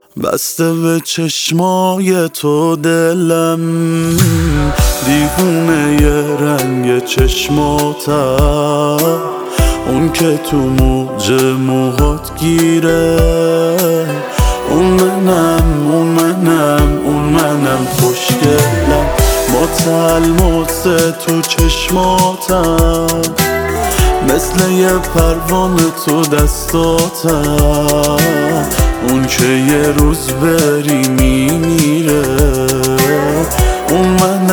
بسته به چشمای تو دلم، دیوونه ی رنگ چشماتم، اون که تو موج موهات گیره. اون منم خوشگلم، متعلمت تو چشماتم، مثل یه پروانه تو دستاتم، اون که یه روز بری میمیره. اون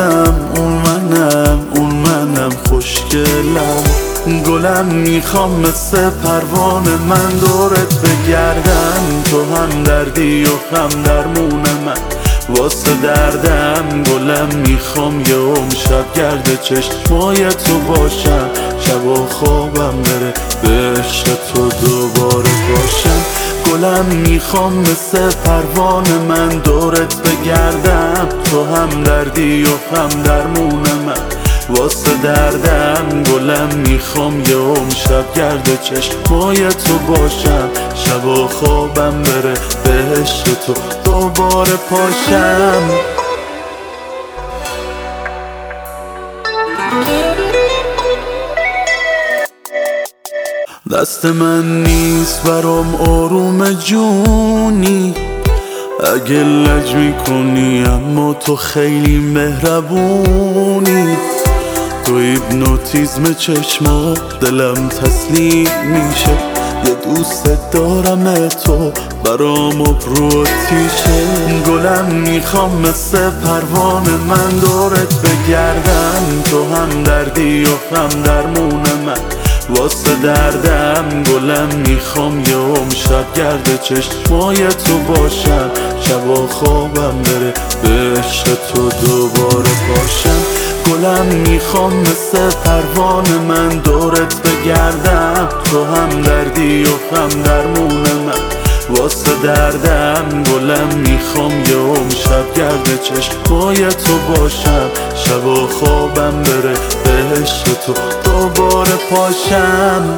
منم خوشگلم، گلم میخوام مثل پروانه من دورت بگردم. تو هم دردی و هم درمون من، واسه دردم گلم میخوام یه شب گرد چشمای تو باشم، شب و خوابم بره به عشق تو دوباره باشم. گلم میخوام مثل پروانه من دورت بگردم. تو هم دردی و هم درمون من، واسه دردم گلم میخوام یه شب گرد چشمای تو باشم، شب و خوابم بره به عشق تو دوباره پاشم. دست من نیست برام آروم جونی، اگه لج میکنی اما تو خیلی مهربونی. تو هیپنوتیزم چشمات دلم تسلیم میشه، یه دوست دارم تو برام ابرو آتیشه. گلم میخوام مثل پروانه من دورت بگردم. تو هم دردی و هم درمون من، واسه دردم گلم میخوام یه شب گرد چشمای تو باشم، شب و خوابم بره به عشق تو دوباره باشم. گلم میخوام مثل پروانه من دورت بگردم. تو هم دردی و هم درمون من، واسه دردم گلم میخوام یه شب گرد چشمای تو باشم، شب و خوابم بره به عشق تو دوباره پاشم.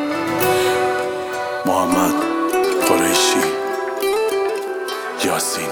محمد قریشی، یاسین.